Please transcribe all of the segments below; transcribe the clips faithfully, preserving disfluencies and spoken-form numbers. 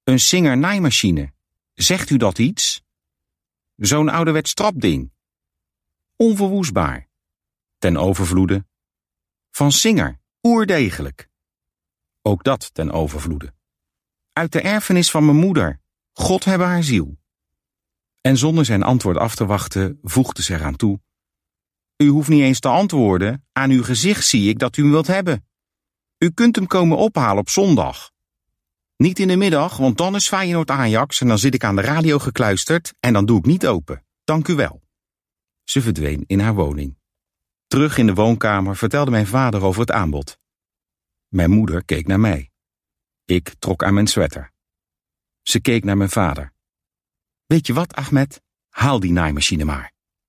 Een Singer-naaimachine. Zegt u dat iets? Zo'n ouderwets trapding. Onverwoestbaar. Ten overvloede. Van Singer, oerdegelijk. Ook dat ten overvloede. Uit de erfenis van mijn moeder. God hebben haar ziel. En zonder zijn antwoord af te wachten, voegde ze eraan toe. U hoeft niet eens te antwoorden. Aan uw gezicht zie ik dat u hem wilt hebben. U kunt hem komen ophalen op zondag. Niet in de middag, want dan is Feyenoord Ajax en dan zit ik aan de radio gekluisterd en dan doe ik niet open. Dank u wel. Ze verdween in haar woning. Terug in de woonkamer vertelde mijn vader over het aanbod. Mijn moeder keek naar mij. Ik trok aan mijn sweater. Ze keek naar mijn vader. Weet je wat, Ahmed? Haal die naaimachine maar.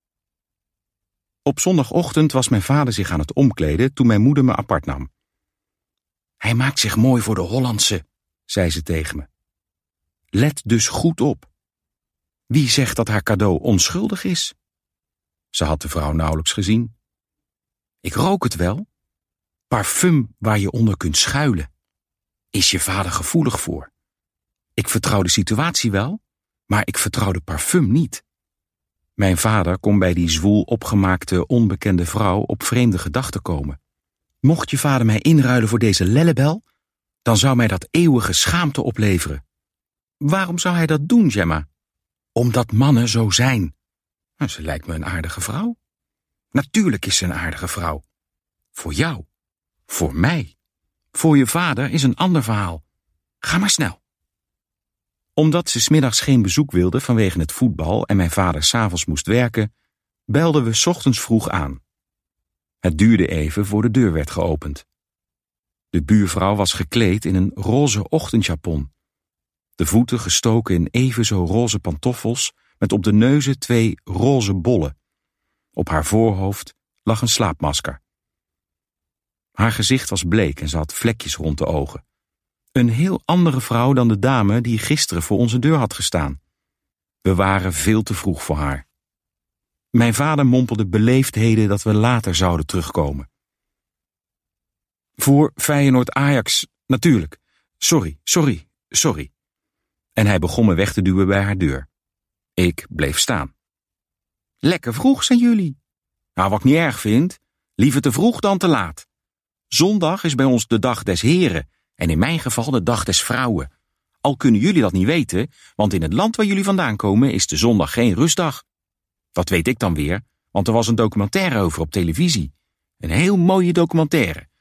Op zondagochtend was mijn vader zich aan het omkleden toen mijn moeder me apart nam. Hij maakt zich mooi voor de Hollandse, zei ze tegen me. Let dus goed op. Wie zegt dat haar cadeau onschuldig is? Ze had de vrouw nauwelijks gezien. Ik rook het wel. Parfum waar je onder kunt schuilen. Is je vader gevoelig voor? Ik vertrouw de situatie wel, maar ik vertrouw de parfum niet. Mijn vader kon bij die zwoel opgemaakte onbekende vrouw op vreemde gedachten komen. Mocht je vader mij inruilen voor deze lellebel, dan zou mij dat eeuwige schaamte opleveren. Waarom zou hij dat doen, Gemma? Omdat mannen zo zijn. Nou, ze lijkt me een aardige vrouw. Natuurlijk is ze een aardige vrouw. Voor jou. Voor mij. Voor je vader is een ander verhaal. Ga maar snel. Omdat ze 's middags geen bezoek wilde vanwege het voetbal en mijn vader 's avonds moest werken, belden we 's ochtends vroeg aan. Het duurde even voor de deur werd geopend. De buurvrouw was gekleed in een roze ochtendjapon. De voeten gestoken in even zo roze pantoffels met op de neuzen twee roze bollen. Op haar voorhoofd lag een slaapmasker. Haar gezicht was bleek en ze had vlekjes rond de ogen. Een heel andere vrouw dan de dame die gisteren voor onze deur had gestaan. We waren veel te vroeg voor haar. Mijn vader mompelde beleefdheden dat we later zouden terugkomen. Voor Feyenoord Ajax, natuurlijk. Sorry, sorry, sorry. En hij begon me weg te duwen bij haar deur. Ik bleef staan. Lekker vroeg zijn jullie. Nou, wat ik niet erg vind, liever te vroeg dan te laat. Zondag is bij ons de dag des heren en in mijn geval de dag des vrouwen. Al kunnen jullie dat niet weten, want in het land waar jullie vandaan komen is de zondag geen rustdag. Dat weet ik dan weer, want er was een documentaire over op televisie. Een heel mooie documentaire.